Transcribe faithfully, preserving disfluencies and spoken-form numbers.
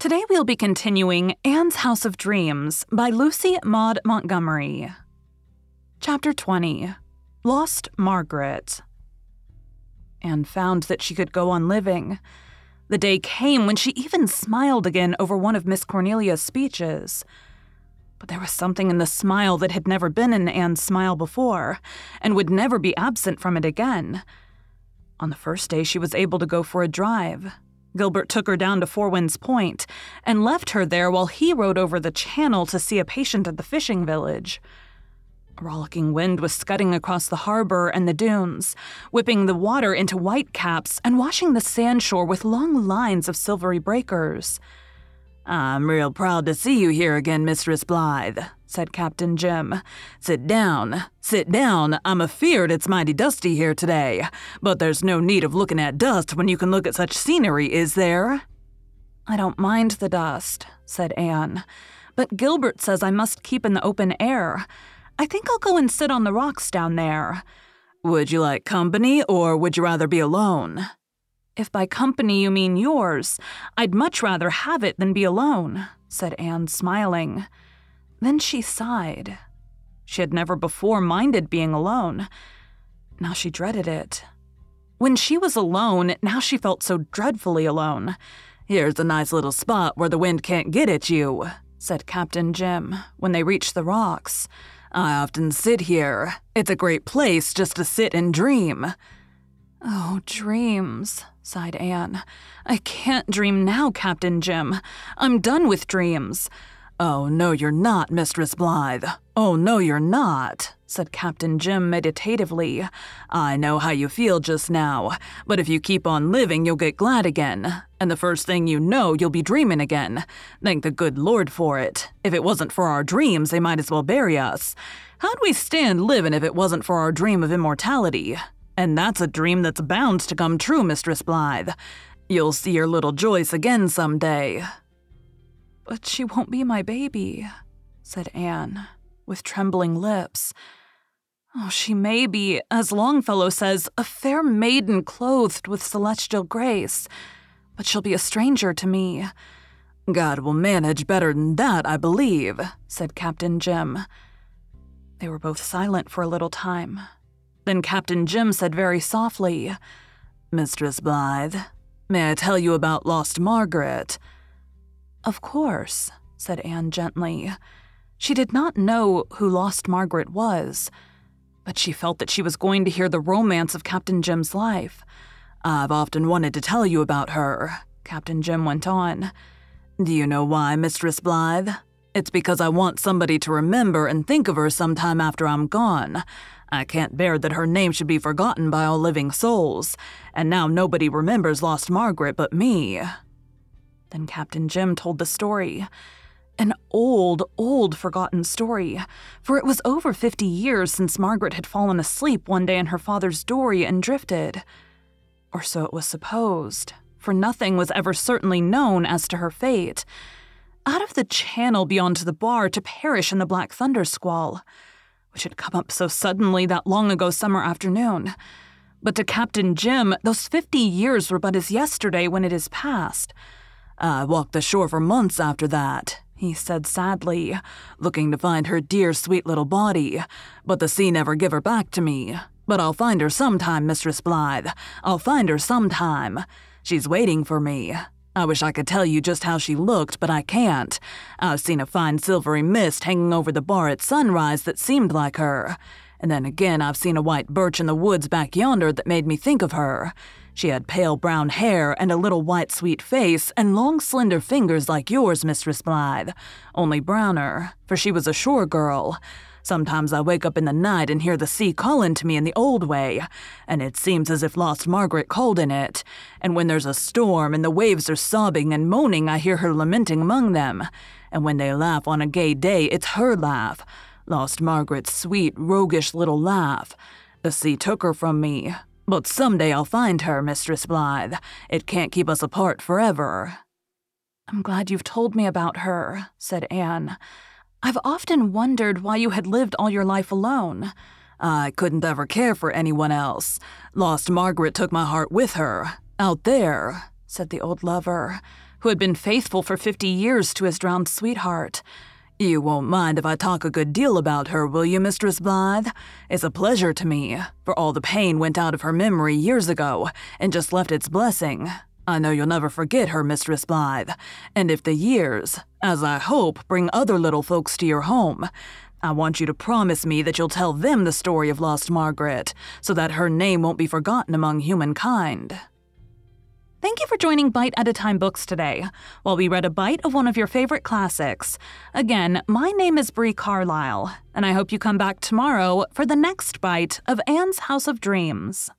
Today we'll be continuing Anne's House of Dreams by Lucy Maud Montgomery. Chapter twenty. Lost Margaret. Anne found that she could go on living. The day came when she even smiled again over one of Miss Cornelia's speeches. But there was something in the smile that had never been in Anne's smile before, and would never be absent from it again. On the first day she was able to go for a drive. Gilbert took her down to Four Winds Point and left her there while he rode over the channel to see a patient at the fishing village. A rollicking wind was scudding across the harbor and the dunes, whipping the water into white caps and washing the sandshore with long lines of silvery breakers. "I'm real proud to see you here again, Mistress Blythe," said Captain Jim. "Sit down, sit down. I'm afeard it's mighty dusty here today, but there's no need of looking at dust when you can look at such scenery, is there?" "I don't mind the dust," said Anne, "but Gilbert says I must keep in the open air. I think I'll go and sit on the rocks down there." "Would you like company, or would you rather be alone?" "If by company you mean yours, I'd much rather have it than be alone," said Anne, smiling. Then she sighed. She had never before minded being alone. Now she dreaded it. When she was alone, now she felt so dreadfully alone. "Here's a nice little spot where the wind can't get at you," said Captain Jim, when they reached the rocks. "I often sit here. It's a great place just to sit and dream." "Oh, dreams," sighed Anne. "I can't dream now, Captain Jim. I'm done with dreams." "Oh, no, you're not, Mistress Blythe. Oh, no, you're not," said Captain Jim meditatively. "I know how you feel just now, but if you keep on living, you'll get glad again. And the first thing you know, you'll be dreaming again. Thank the good Lord for it. If it wasn't for our dreams, they might as well bury us. How'd we stand living if it wasn't for our dream of immortality? And that's a dream that's bound to come true, Mistress Blythe. You'll see your little Joyce again someday." "But she won't be my baby," said Anne, with trembling lips. "Oh, she may be, as Longfellow says, a fair maiden clothed with celestial grace, but she'll be a stranger to me." "God will manage better than that, I believe," said Captain Jim. They were both silent for a little time. Then Captain Jim said very softly, "Mistress Blythe, may I tell you about lost Margaret?" "Of course," said Anne gently. She did not know who lost Margaret was, but she felt that she was going to hear the romance of Captain Jim's life. "I've often wanted to tell you about her," Captain Jim went on. "Do you know why, Mistress Blythe? It's because I want somebody to remember and think of her sometime after I'm gone. I can't bear that her name should be forgotten by all living souls, and now nobody remembers lost Margaret but me." Then Captain Jim told the story. An old, old forgotten story, for it was over fifty years since Margaret had fallen asleep one day in her father's dory and drifted. Or so it was supposed, for nothing was ever certainly known as to her fate. Out of the channel beyond the bar to perish in the black thunder squall, which had come up so suddenly that long ago summer afternoon. But to Captain Jim, those fifty years were but as yesterday when it is past. "I walked the shore for months after that," he said sadly, "looking to find her dear sweet little body, but the sea never give her back to me. But I'll find her sometime, Mistress Blythe. I'll find her sometime. She's waiting for me. I wish I could tell you just how she looked, but I can't. I've seen a fine silvery mist hanging over the bar at sunrise that seemed like her. And then again I've seen a white birch in the woods back yonder that made me think of her. She had pale brown hair and a little white sweet face and long slender fingers like yours, Mistress Blythe, only browner, for she was a shore girl. Sometimes I wake up in the night and hear the sea calling to me in the old way, and it seems as if lost Margaret called in it. And when there's a storm and the waves are sobbing and moaning, I hear her lamenting among them. And when they laugh on a gay day, it's her laugh, lost Margaret's sweet, roguish little laugh. The sea took her from me, but someday I'll find her, Mistress Blythe. It can't keep us apart forever." "I'm glad you've told me about her," said Anne. "I've often wondered why you had lived all your life alone." "I couldn't ever care for anyone else. Lost Margaret took my heart with her, out there," said the old lover, who had been faithful for fifty years to his drowned sweetheart. You won't mind if I talk a good deal about her, will you, Mistress Blythe? It's a pleasure to me, for all the pain went out of her memory years ago and just left its blessing. I know you'll never forget her, Mistress Blythe, and if the years, as I hope, bring other little folks to your home, I want you to promise me that you'll tell them the story of lost Margaret, so that her name won't be forgotten among humankind. Thank you for joining Bite at a Time Books today, while we read a bite of one of your favorite classics. Again, my name is Bree Carlisle, and I hope you come back tomorrow for the next bite of Anne's House of Dreams.